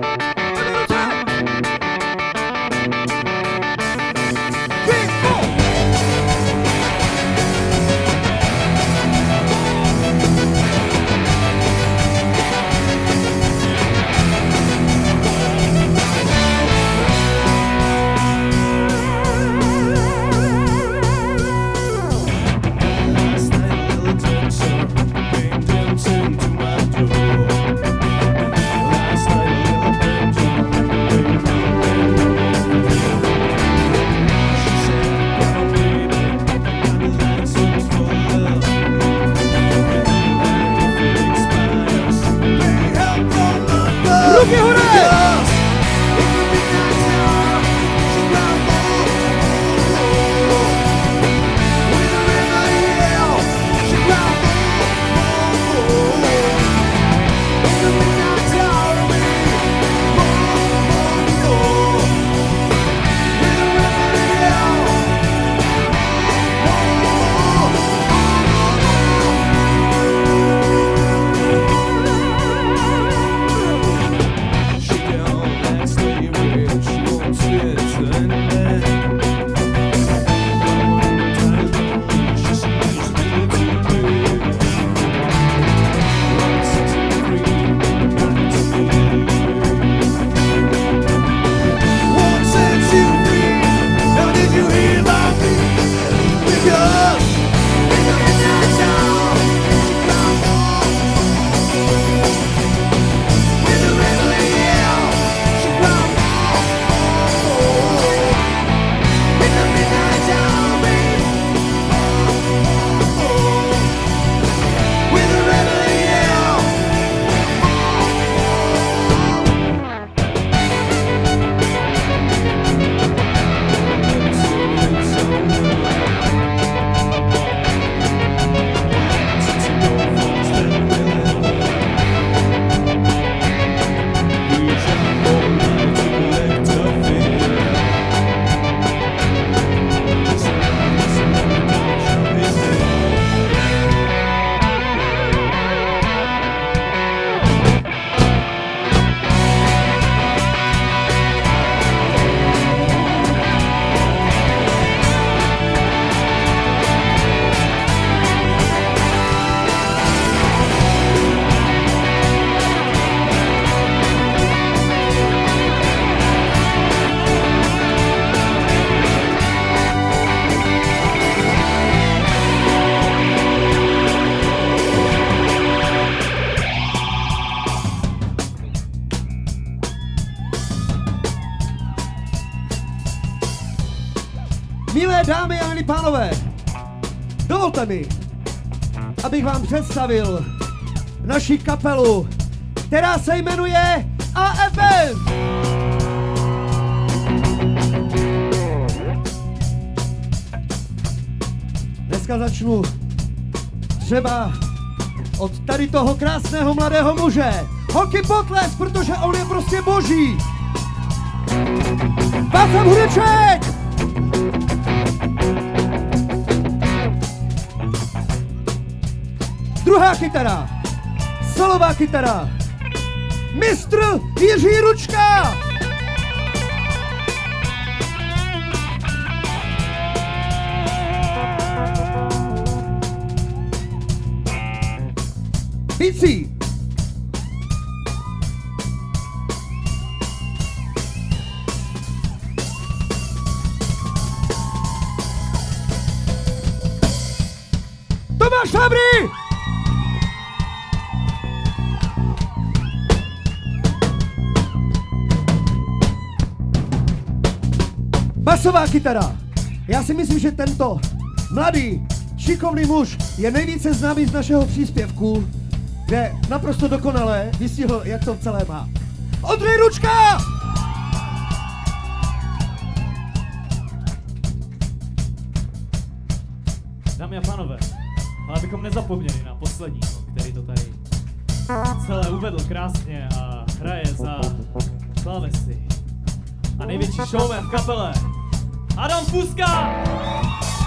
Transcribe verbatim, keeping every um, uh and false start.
Milé dámy a milí pánové, dovolte mi, abych vám představil naši kapelu, která se jmenuje A F N. Dneska začnu třeba od tady toho krásného mladého muže. Holky potles, protože on je prostě boží. Václav Hudeček! Druhá kytara, solová kytara, mistr Jiří Ručka! Bicí! Tomáš Fabry! Basová kytara. Já si myslím, že tento mladý, šikovný muž je nejvíce známý z našeho příspěvku, kde naprosto dokonale vystihl, jak to celé má. Ondřej Ručka! Dámy a pánové, ale abychom nezapomněli na posledního, který to tady celé uvedl krásně a hraje za klávesy. A největší showman v kapele, Adam Fuska!